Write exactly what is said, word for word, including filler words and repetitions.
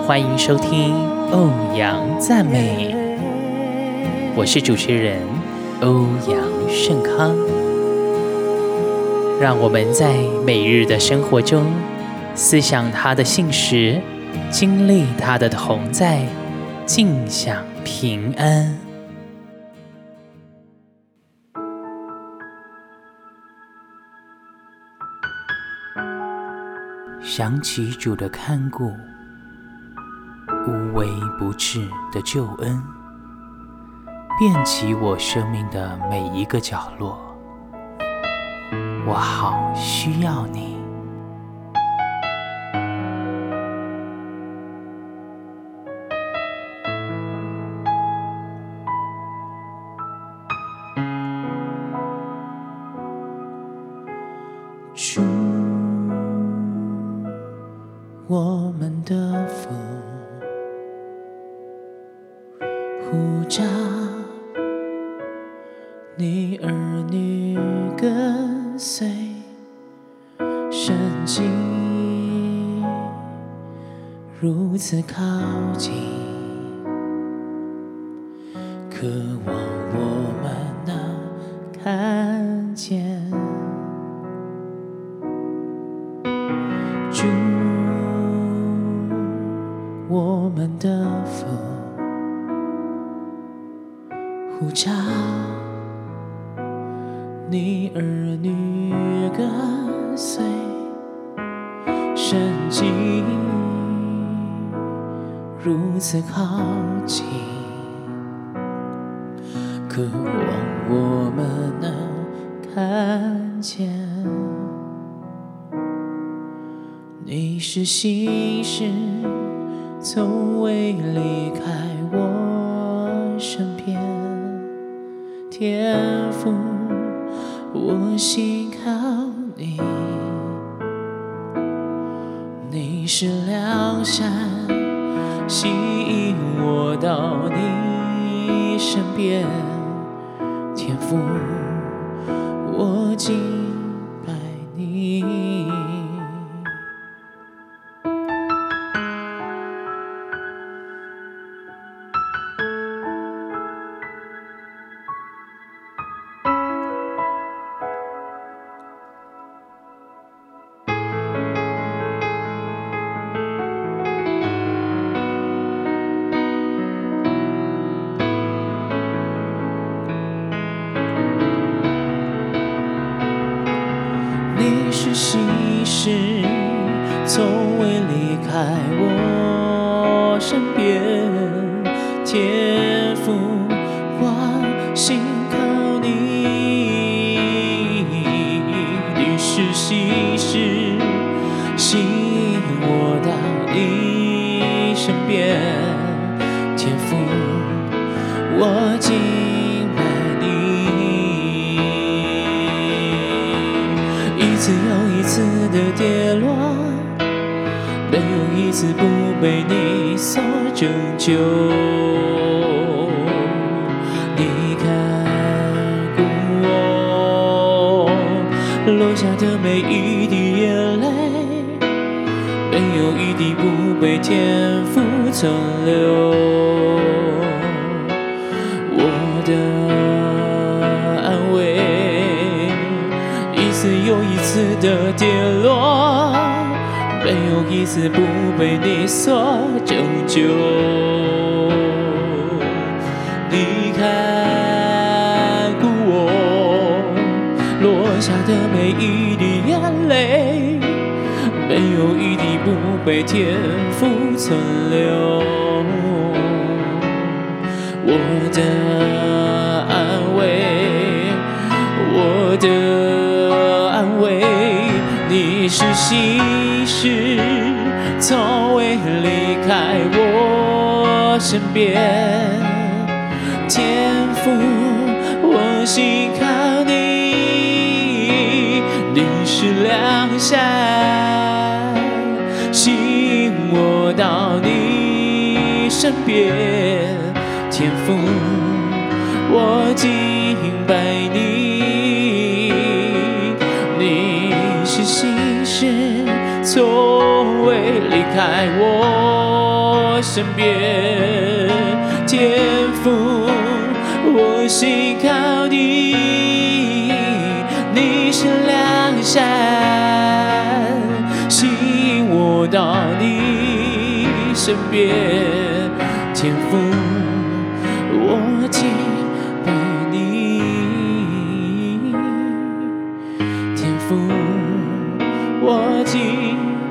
欢迎收听欧阳赞美，我是主持人欧阳盛康。让我们在每日的生活中思想他的信实，经历他的同在，尽享平安。想起主的看顾，无微不至的救恩，遍及我生命的每一个角落，我好需要你。主，我们的父，呼召你儿女跟随，神迹如此靠近，渴望我们能看见。主，我们的父，呼召你儿女跟随，神迹如此靠近，渴望我们能看见。你是信实，从未离开我身边，天父，我信靠你。你是良善，吸引我到你身边，天父，我敬拜你。你是信实，从未离开我身边，天父，我信靠你。你是信实，吸引我到你身边，天父，我敬一次又一次的跌落，没有一次不被你所拯救。你看顾我落下的每一滴眼泪，没有一滴不被天父存留。我的安慰一次又一次的跌落，没有一次不被你所拯救。你看顾我落下的每一滴眼泪，没有一滴不被天父存留。我的安慰，我的安慰，你是信实，从未离开我身边，天父，我信靠你。你是良善，吸引我到你身边，天父，我敬拜你。你是信实，从未离开我我身边。天父，我信靠你，你是良善，吸引我到你身边。天父，我敬拜你，天父，我敬